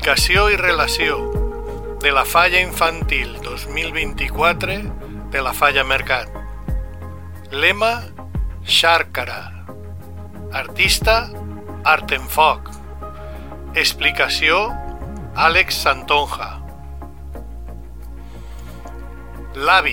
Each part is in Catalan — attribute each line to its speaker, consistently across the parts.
Speaker 1: Explicació i relació de la Falla Infantil 2024 de la Falla Mercat. Lema: Xàrcara. Artista: Artenfoc. Explicació: Àlex Santonja. L'avi.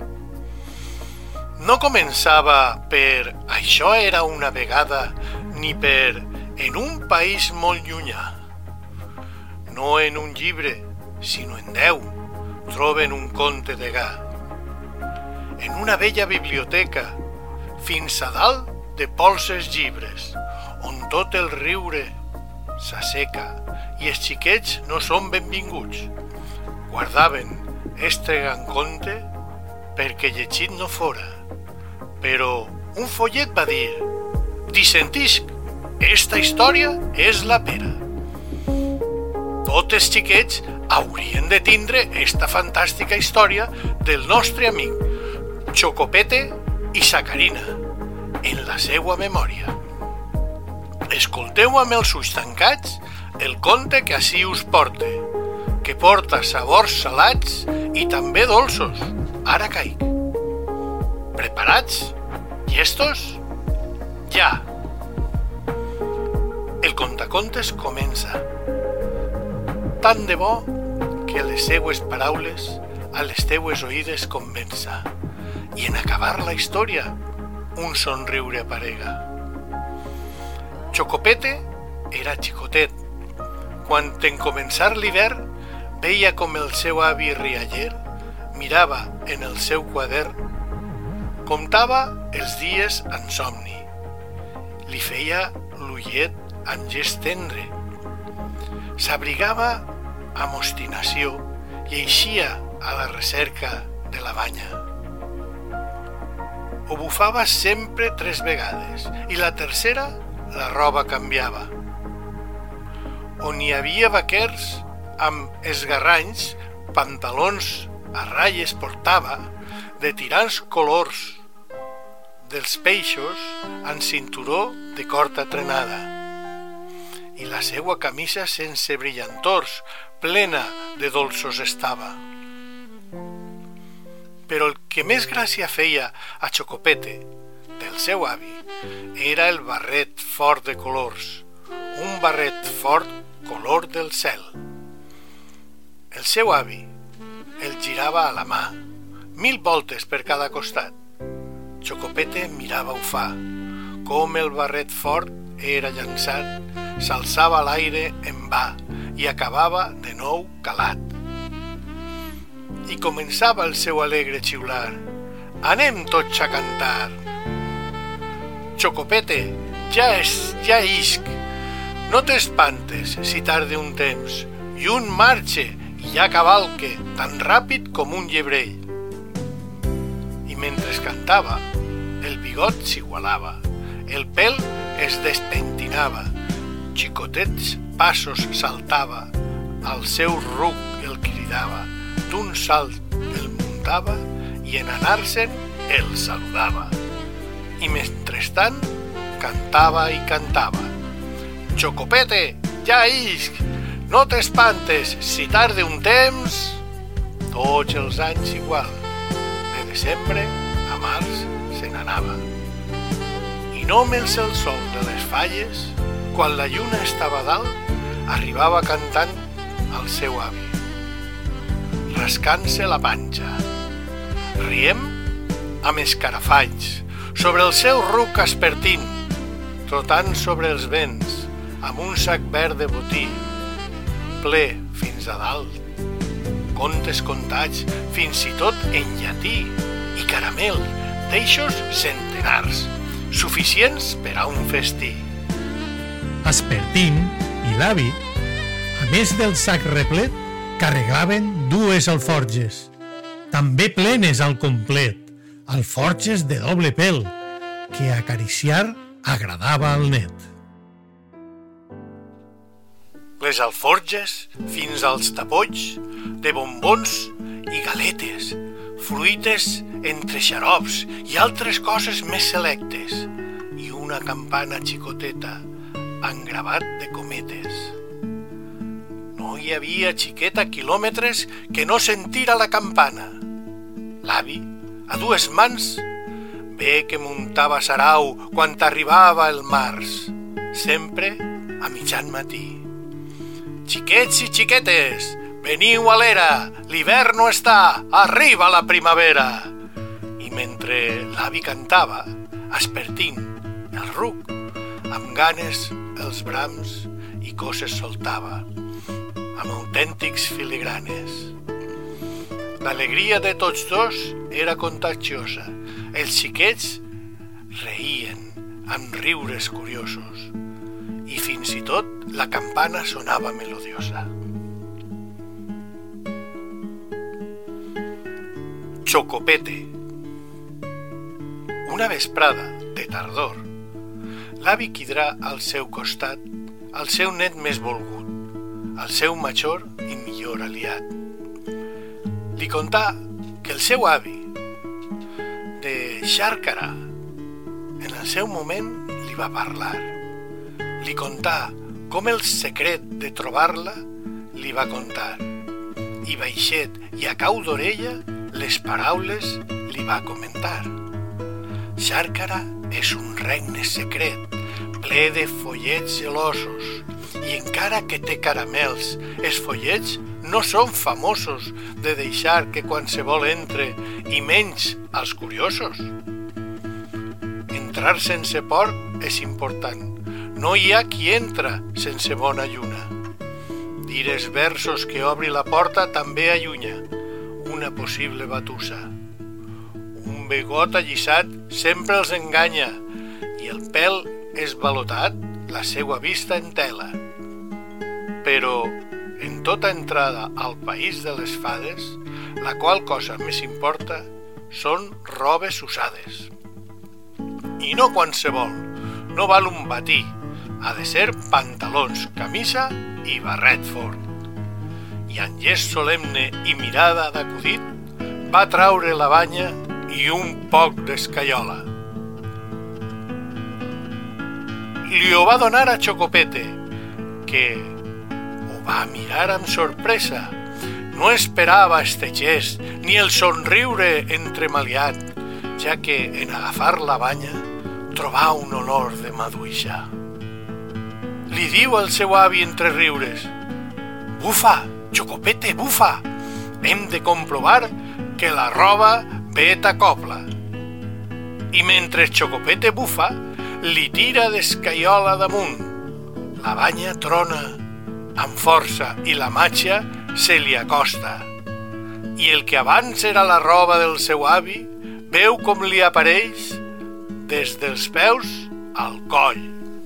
Speaker 1: No començava per "això era una vegada" ni per "en un país molt llunyà". No en un llibre, sinó en 10, troben un conte de Gà. En una vella biblioteca, fins a dalt de polses llibres, on tot el riure s'asseca i els xiquets no són benvinguts. Guardaven este gran conte perquè llegit no fora, però un follet va dir: «Dissentisc, esta història és la pera». Tots els xiquets haurien de tindre esta fantàstica història del nostre amic Chocopete i Sacarina en la seua memòria. Escolteu amb els ulls tancats el conte que ací us porte, que porta sabors salats i també dolços. Ara caic. Preparats? Llestos? Ja! El contacontes comença. Tant de bo que les seues paraules a les teues oïdes convença, i en acabar la història un somriure aparega. Chocopete era xicotet. Quan en començar l'hivern veia com el seu avi rialler mirava en el seu quadern, comptava els dies en somni, li feia l'ullet en gest tendre, s'abrigava amb obstinació i eixia a la recerca de la banya. Ho bufava sempre 3 vegades i la tercera la roba canviava. On hi havia vaquers amb esgarranys, pantalons a ratlles portava de tirants colors, dels peixos en cinturó de corta trenada, i la seua camisa sense brillantors, plena de dolços estava. Però el que més gràcia feia a Chocopete, del seu avi, era el barret fort de colors, un barret fort color del cel. El seu avi el girava a la mà, 1000 voltes per cada costat. Chocopete mirava ufà, com el barret fort era llançat, s'alçava a l'aire en va i acabava de nou calat. I començava el seu alegre xiular: «Anem tots a cantar!» «Chocopete, ja isc! No t'espantes si tarde un temps, i un marxe i ja cavalque tan ràpid com un llebrell». I mentre cantava, el bigot s'igualava, el pèl es despentinava, xicotets passos saltava, al seu ruc el cridava, d'un salt el muntava i en anar-se'n el saludava. I mentrestant cantava i cantava: «Chocopete, ja isc! No t'espantes si tarde un temps». Tots els anys igual, de desembre a març se n'anava. I només el sol de les falles, quan la lluna estava dalt, arribava cantant al seu avi, rascant-se la panxa. Riem amb escarafalls, sobre el seu ruc espertint, trotant sobre els vents, amb un sac verd de botí, ple fins a dalt, contes contats fins i tot en llatí, i caramel d'eixos centenars, suficients per a un festí.
Speaker 2: Espertín i l'avi, a més del sac replet, carregaven 2 alforges, també plenes al complet, alforges de doble pèl, que acariciar agradava al net.
Speaker 1: Les alforges fins als tapolls de bombons i galetes, fruites entre xarops i altres coses més selectes, i una campana xicoteta engravat de cometes. No hi havia xiquet a quilòmetres que no sentira la campana. L'avi, a dues mans, bé que muntava sarau quan arribava el març, sempre a mitjan matí. Xiquets i xiquetes, veniu a l'era, l'hivern no està, arriba la primavera. I mentre l'avi cantava, espertint el ruc, amb ganes els brams i coses soltava, amb autèntics filigranes. L'alegria de tots dos era contagiosa. Els xiquets reien amb riures curiosos i fins i tot la campana sonava melodiosa. Chocopete. Una vesprada de tardor, l'avi quidrà al seu costat el seu net més volgut, el seu major i millor aliat. Li contà que el seu avi, de Xàrcara, en el seu moment li va parlar. Li contà com el secret de trobar-la li va contar. I baixet i a cau d'orella les paraules li va comentar. Xàrcara és un regne secret, ple de follets gelosos, i encara que té caramels, els follets no són famosos de deixar que qualsevol entre, i menys als curiosos. Entrar sense porc és important. No hi ha qui entra sense bona lluna. Dir els versos que obri la porta també allunya una possible batussa. Un begot allisat sempre els enganya i el pèl esvalotat la seua vista entela. Però en tota entrada al país de les fades, la qual cosa més importa són robes usades. I no qualsevol, no val un batí, ha de ser pantalons, camisa i barret fort. I amb gest solemne i mirada d'acudit, va traure la banya i un poc d'escaiola. Li ho va donar a Chocopete, que ho va mirar amb sorpresa. No esperava este gest ni el somriure entremaliat, ja que en agafar la banya trobà un olor de maduixa. Li diu al seu avi entre riures: «Bufa, Chocopete, bufa! Hem de comprovar que la roba bé t'acopla». I mentre Chocopete bufa, li tira d'escaiola damunt. La banya trona amb força i la matxa se li acosta. I el que abans era la roba del seu avi veu com li apareix des dels peus al coll.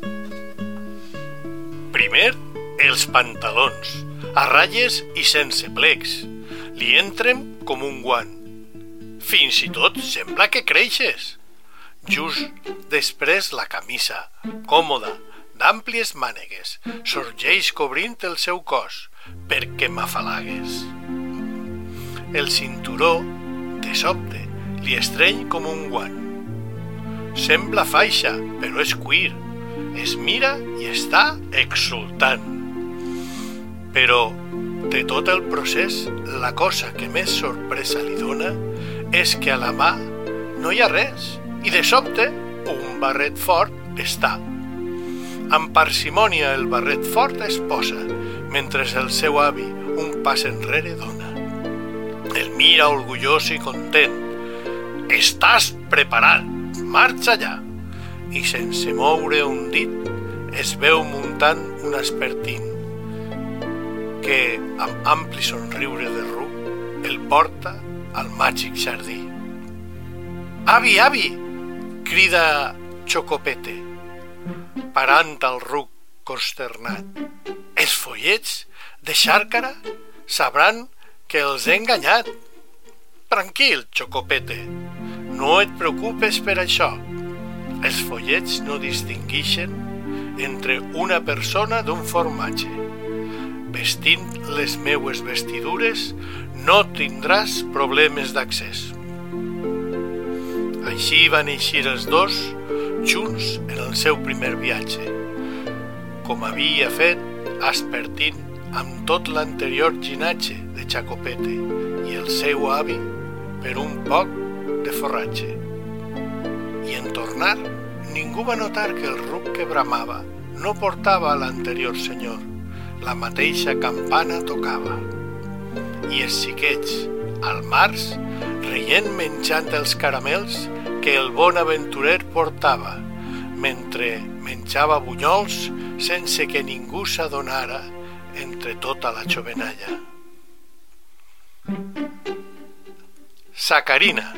Speaker 1: Primer, els pantalons, a ratlles i sense plecs. Li entren com un guant. Fins i tot sembla que creixes. Just després la camisa, còmoda, d'àmplies mànegues, sorgeix cobrint el seu cos, perquè m'afalagues. El cinturó, de sobte, li estreny com un guant. Sembla faixa, però és cuir. Es mira i està exultant. Però, de tot el procés, la cosa que més sorpresa li dona és que a la mà no hi ha res i de sobte un barret fort està. Amb parsimònia el barret fort es posa, mentre el seu avi un pas enrere dona. El mira orgullós i content. «Estàs preparat, marxa allà!» I sense moure un dit es veu muntant un espertint que, amb ampli somriure de ruc, el porta al màgic jardí. «Avi, avi!» crida Chocopete, parant el ruc consternat. «Els follets de Xàrcara sabran que els he enganyat». «Tranquil, Chocopete, no et preocupes per això. Els follets no distinguixen entre una persona d'un formatge. Vestint les meues vestidures no tindràs problemes d'accés». Així van eixir els dos junts en el seu primer viatge, com havia fet espertint amb tot l'anterior llinatge de Xacopete i el seu avi per un poc de forratge. I en tornar, ningú va notar que el ruc que bramava no portava a l'anterior senyor, la mateixa campana tocava. I els xiquets, al març, reient menjant els caramels que el bon aventurer portava, mentre menjava bunyols sense que ningú s'adonara entre tota la xovenalla. Sacarina.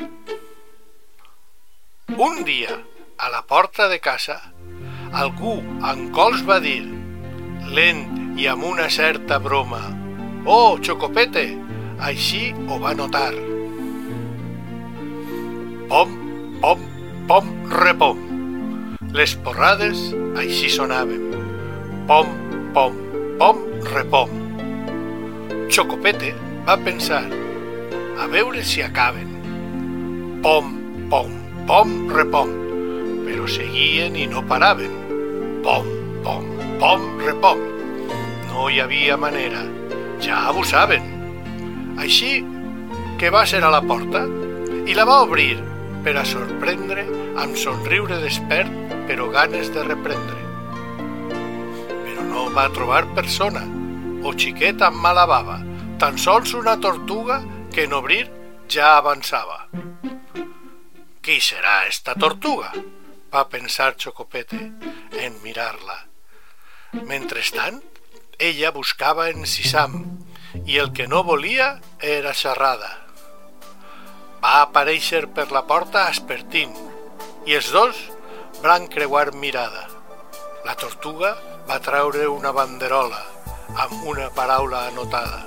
Speaker 1: Un dia, a la porta de casa, algú en cols va dir, lent i amb una certa broma, «Oh, Xocopete!» Així ho va notar. Pom, pom, pom, repom. Les porrades així sonaven. Pom, pom, pom, repom. Xocopete va pensar, a veure si acaben. Pom, pom, pom, repom. Però seguien i no paraven. Pom, pom, pom, repom. No hi havia manera. Ja abusaven. Així que va ser a la porta i la va obrir per a sorprendre amb somriure despert però ganes de reprendre. Però no va trobar persona o xiquet amb mala bava, tan sols una tortuga que en obrir ja avançava. «Qui serà esta tortuga?», va pensar Xocopete en mirar-la. Mentrestant, ella buscava en Sisam i el que no volia era xerrada. Va aparèixer per la porta Aspertín i els dos van creuar mirada. La tortuga va traure una banderola amb una paraula anotada.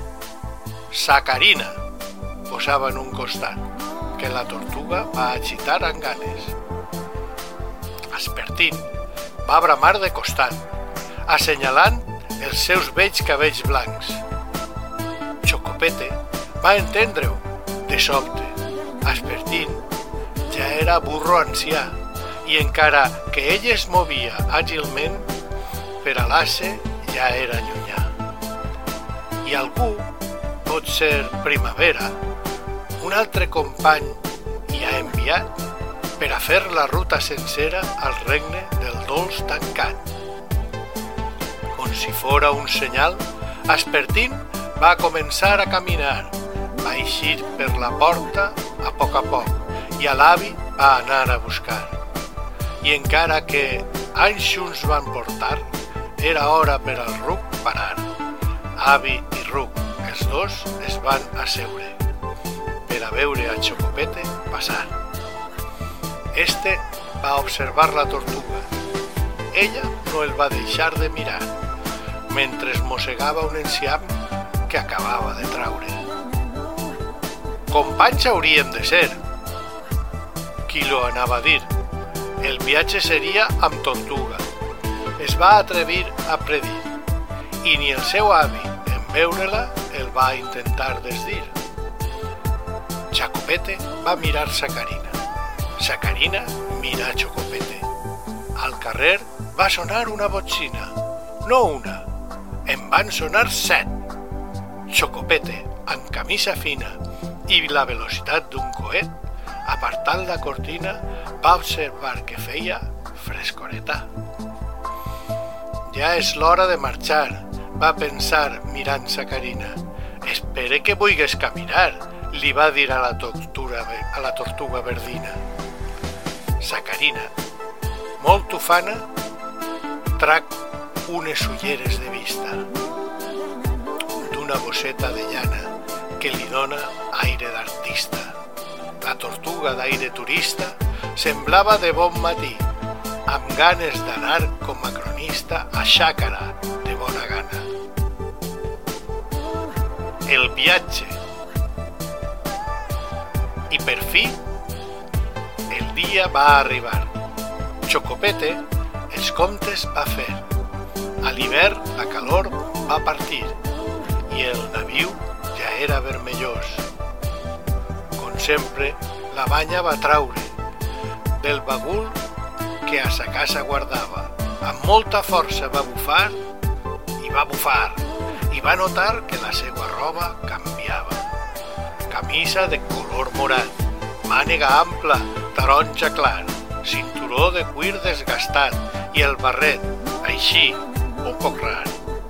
Speaker 1: Sacarina posava en un costat, que la tortuga va agitar amb ganes. Aspertín va bramar de costat, assenyalant els seus vells cabells blancs. Xocopete va entendre-ho de sobte. Aspertín ja era burro ancià i encara que ell es movia àgilment, per a l'ase ja era llunyà. I algú, pot ser Primavera, un altre company hi ha enviat per a fer la ruta sencera al regne del dolç tancat. Com si fora un senyal, Aspertín va començar a caminar, va eixir per la porta a poc i a l'avi va anar a buscar. I encara que anys junts van portar, era hora per al ruc parar. Avi i ruc, els dos es van asseure per a veure a Xocopete passar. Este va observar la tortuga. Ella no el va deixar de mirar, mentre es mossegava un enciam que acabava de traure. Companys hauríem de ser. Qui lo anava a dir? El viatge seria amb tortuga. Es va atrevir a predir, i ni el seu avi, en veure-la, el va intentar desdir. Xacopete va mirar Sacarina. Sacarina mira Xocopete. Al carrer va sonar una botxina. No una, en van sonar 7. Xocopete, amb camisa fina i la velocitat d'un coet, apartant la cortina, va observar que feia frescoreta. Ja és l'hora de marxar, va pensar mirant Sacarina. Espere que vulgues caminar, li va dir a la tortuga verdina. Sacarina, molt ufana, trac unes ulleres de vista d'una bosseta de llana que li dona aire d'artista. La tortuga d'aire turista semblava de bon matí, amb ganes d'anar com a cronista a Xàcara de bona gana. El viatge. I per fi, el dia va arribar. Xocopete els comptes va fer. A l'hivern la calor va partir i el naviu ja era vermellós. Com sempre, la banya va traure del bagul que a sa casa guardava. Amb molta força va bufar i va bufar i va notar que la seva roba canviava. Camisa de color morat, mànega ampla, taronja clar, cinturó de cuir desgastat i el barret, així, un poc rar.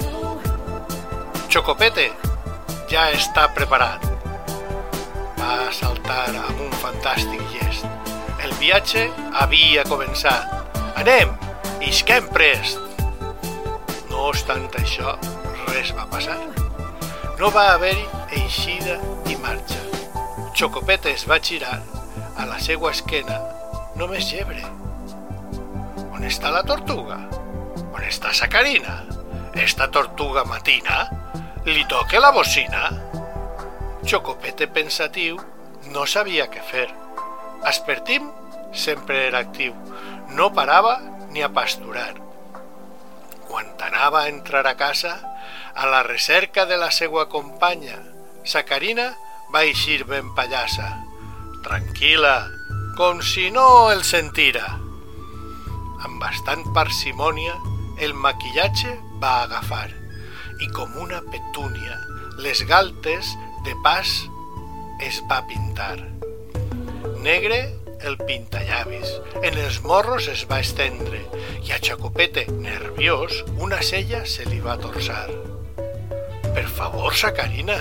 Speaker 1: Chocopete ja està preparat. Va saltar amb un fantàstic gest. El viatge havia començat. Anem, isquem prest. No obstant això, res va passar. No va haver-hi eixida ni marxa. Chocopete es va girar. A la seva esquena, només llebre. On està la tortuga? On està Sacarina? Esta tortuga matina? Li toca la bocina? Chocopete pensatiu no sabia què fer. Espertim sempre era actiu. No parava ni a pasturar. Quan anava a entrar a casa, a la recerca de la seva companya, Sacarina va eixir ben pallassa, tranquil·la, com si no el sentira. Amb bastant parsimònia, el maquillatge va agafar i com una petúnia, les galtes de pas es va pintar. Negre el pintallavis, en els morros es va estendre i a Chocopete, nerviós, una cella se li va torçar. Per favor, Sacarina,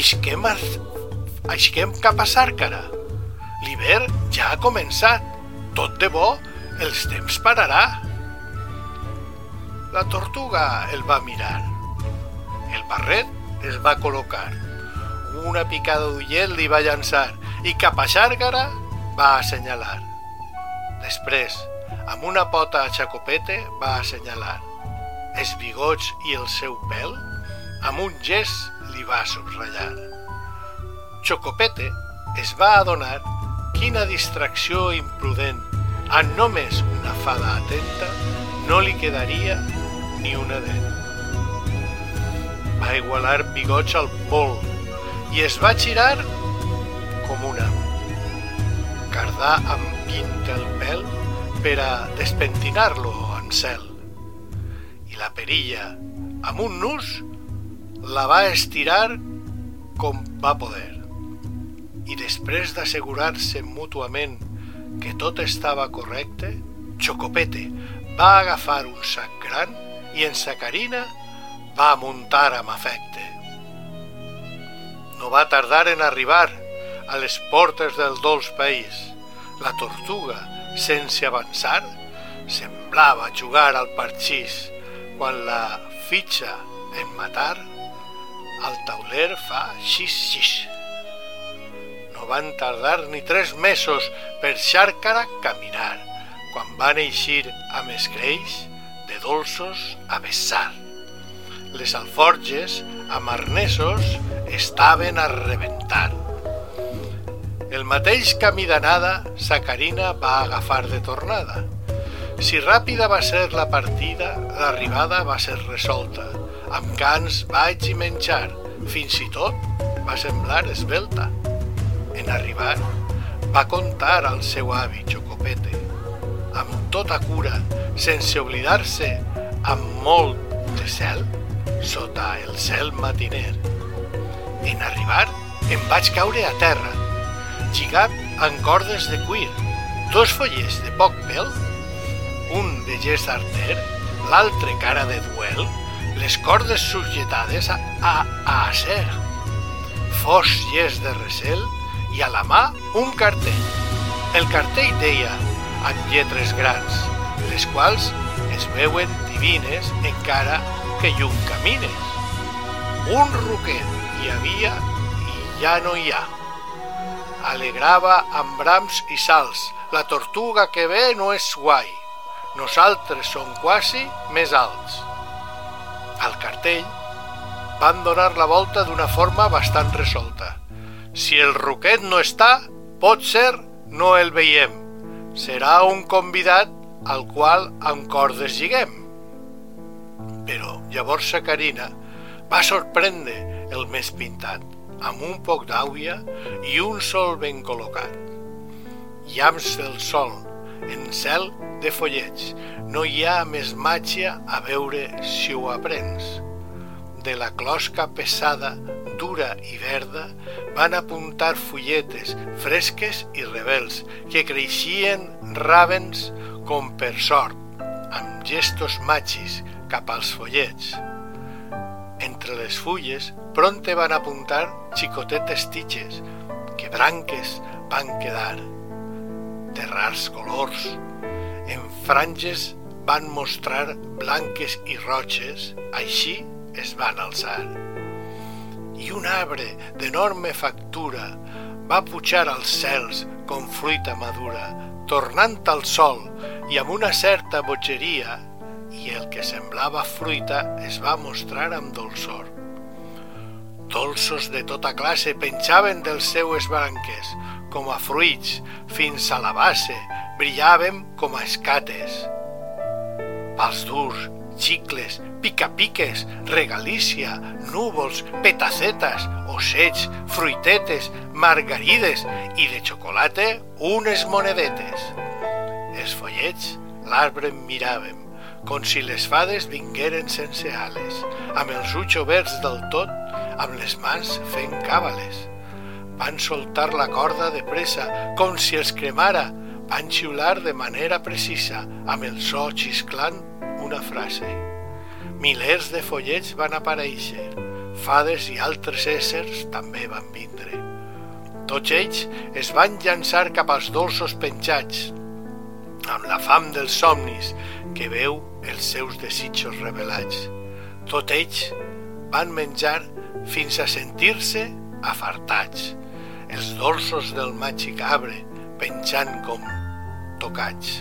Speaker 1: isquem cap a Sàrcara. L'hivern ja ha començat. Tot de bo, els temps pararà. La tortuga el va mirar. El barret es va col·locar. Una picada d'ullet li va llançar i cap a Sàrcara va assenyalar. Després, amb una pota a Chocopete va assenyalar. Els bigots i el seu pèl, amb un gest li va subratllar. Chocopete es va adonar quina distracció imprudent, amb només una fada atenta, no li quedaria ni una dent. Va igualar bigots al vol i es va girar com un am. Cardà amb pinta el pèl per a despentinar-lo en cel. I la perilla, amb un nus, la va estirar com va poder. I després d'assegurar-se mútuament que tot estava correcte, Chocopete va agafar un sac gran i en Sacarina va muntar amb afecte. No va tardar en arribar a les portes del dolç país. La tortuga, sense avançar, semblava jugar al parxís quan la fitxa en matar al tauler fa xix-xix. No van tardar ni 3 mesos per Sàrcara caminar, quan van eixir amb escreix de dolços a vessar. Les alforges, amb arnesos, estaven a rebentar. El mateix camí d'anada, Sacarina va agafar de tornada. Si ràpida va ser la partida, l'arribada va ser resolta. Amb cans, vaig i menjar, fins i tot va semblar esvelta. En arribar, va contar al seu avi Chocopete, amb tota cura, sense oblidar-se, amb molt de cel, sota el cel matiner. En arribar, em vaig caure a terra, lligat amb cordes de cuir, 2 follers de poc pèl, un de gest arter, l'altre cara de duel, les cordes subjetades a acer, fos gest de recel i a la mà un cartell. El cartell deia, amb lletres grans, les quals es veuen divines encara que llum camines. Un ruquet hi havia i ja no hi ha. Alegrava amb brams i salts, la tortuga que ve no és guai, nosaltres som quasi més alts. Al cartell van donar la volta d'una forma bastant resolta. Si el ruquet no està, pot ser no el veiem. Serà un convidat al qual amb cordes lliguem. Però llavors Sacarina va sorprendre el més pintat, amb un poc d'àuia i un sol ben col·locat. Llamps del sol, en cel de follets, no hi ha més màgia a veure si ho aprens. de la closca pesada, dura i verda, van apuntar fulletes fresques i rebels que creixien ràvens com per sort, amb gestos machis cap als follets. Entre les fulles pronte van apuntar xicotetes titxes, que branques van quedar, de rars colors. En franges van mostrar blanques i roges, així es van alçar. I un arbre d'enorme factura va pujar als cels com fruita madura, tornant al sol i amb una certa bogeria, i el que semblava fruita es va mostrar amb dolçor. Dolços de tota classe penjaven dels seues branques, com a fruits, fins a la base, brillaven com a escates. Pals durs, xicles, pica-piques, regalícia, núvols, petacetes, ossets, fruitetes, margarides i de xocolata unes monedetes. Els follets l'arbre miràvem, com si les fades vingueren sense ales, amb els ulls oberts del tot, amb les mans fent càbales. Van soltar la corda de pressa, com si els cremara, van xiular de manera precisa, amb el so xisclant una frase. Milers de follets van aparèixer, fades i altres éssers també van vindre. Tots ells es van llançar cap als dolços penjats, amb la fam dels somnis que veu els seus desitjos revelats. Tots ells van menjar fins a sentir-se afartats, els dolços del màgic arbre penjant com tocats.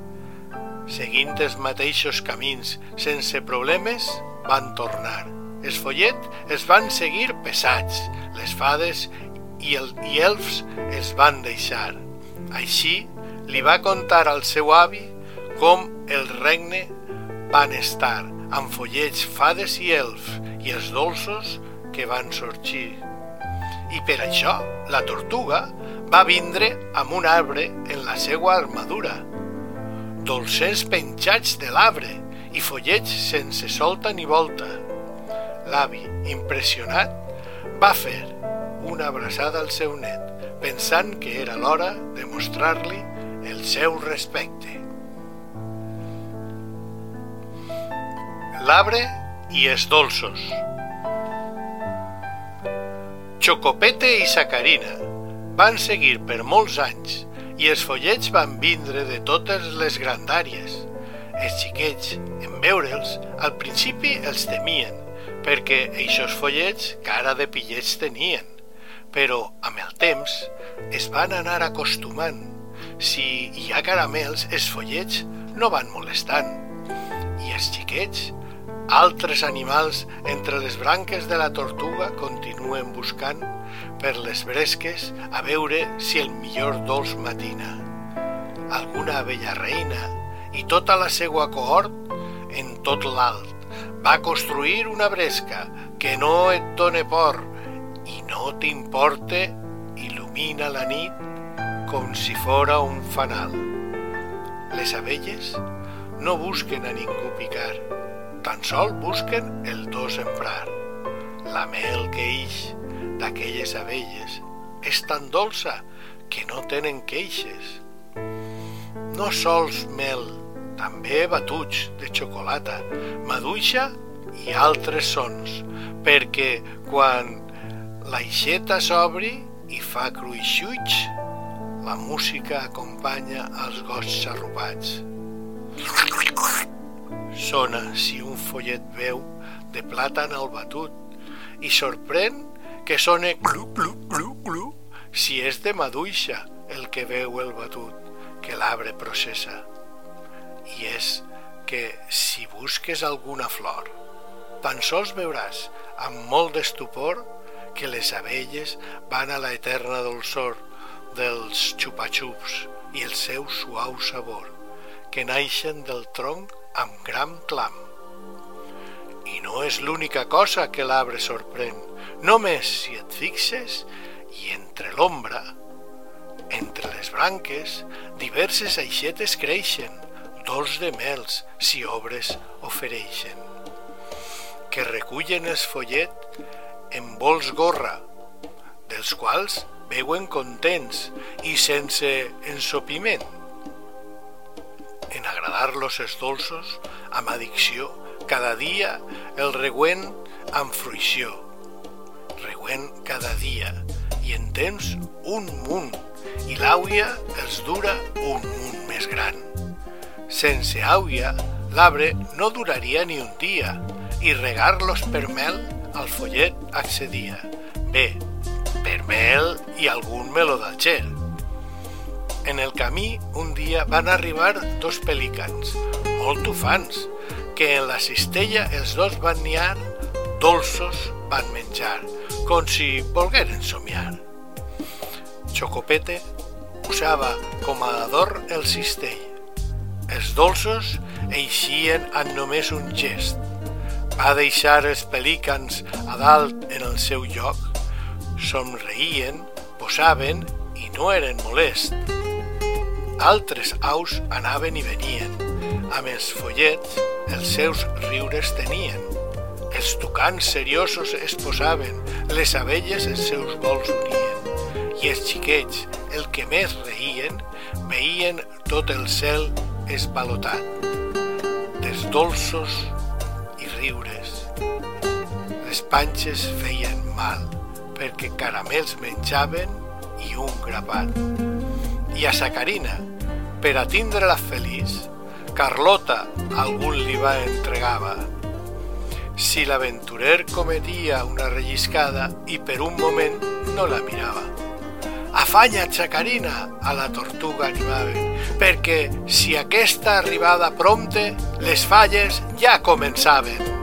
Speaker 1: Seguint els mateixos camins, sense problemes, van tornar. Els follets es van seguir pesats, les fades i elfs es van deixar. Així li va contar al seu avi com el regne van estar, amb follets, fades i elfs, i els dolços que van sorgir. I per això la tortuga va vindre amb un arbre en la seva armadura, dolcers penjats de l'arbre i follets sense solta ni volta. L'avi, impressionat, va fer una abraçada al seu net, pensant que era l'hora de mostrar-li el seu respecte. L'arbre i els dolços. Xocopete i Sacarina van seguir per molts anys i els follets van vindre de totes les grandàries. Els xiquets, en veure'ls, al principi els temien, perquè eixos follets cara de pillets tenien, però amb el temps es van anar acostumant. Si hi ha caramels, els follets no van molestant. I els xiquets, altres animals entre les branques de la tortuga continuen buscant per les bresques a veure si el millor dolç matina. Alguna abella reina i tota la seua cohort en tot l'alt va construir una bresca que no et done por i no t'importe, il·lumina la nit com si fora un fanal. Les abelles no busquen a ningú picar, tan sol busquen el do sembrar. La mel que ix d'aquelles abelles és tan dolça que no tenen queixes. No sols mel, també batuts de xocolata, maduixa i altres sons, perquè quan l'aixeta s'obri i fa cruixuig, la música acompanya els gots xarrupats. Sona si un follet veu de plàtan al batut i sorprèn que sone glu, glu, glu, glu, si és de maduixa el que veu el batut que l'arbre processa. I és que si busques alguna flor, tan sols veuràs amb molt d'estupor que les abelles van a la eterna dolçor dels xupa-xups i el seu suau sabor, que naixen del tronc amb gran clam. I no és l'única cosa que l'arbre sorprèn, només si et fixes i entre l'ombra, entre les branques, diverses aixetes creixen, dolç de mels si obres ofereixen. que recullen els follet en bols gorra, dels quals beuen contents i sense ensopiment. En agradar-los els dolços, amb addicció, cada dia el regüent amb fruïció. Regüent cada dia, i en temps un munt, i l'àuia els dura un munt més gran. Sense àuia, l'arbre no duraria ni un dia, i regar-los per mel al follet accedia. Bé, per mel i algun meló d'alger. En el camí un dia van arribar 2 pelicans, molt ufans, que en la cistella els dos van niar, dolços van menjar, com si volgueren somiar. Xocopete usava com a adorn el cistell. Els dolços eixien amb només un gest. Va deixar els pelicans a dalt en el seu lloc, somreien, posaven i no eren molest. Altres aus anaven i venien, amb els follets els seus riures tenien. Els tucans seriosos es posaven, les abelles els seus vols unien, i els xiquets, el que més reien, veien tot el cel esvalotat, dels dolços i riures. Les panxes feien mal, perquè caramels menjaven i un grapat. I a sa Carina, per a tindre-la feliç, Carlota algun li va entregava. Si l'aventurer cometia una relliscada i per un moment no la mirava. Afanya't, sa Carina, a la tortuga animaven, perquè si aquesta arribada prompte, les falles ja començaven.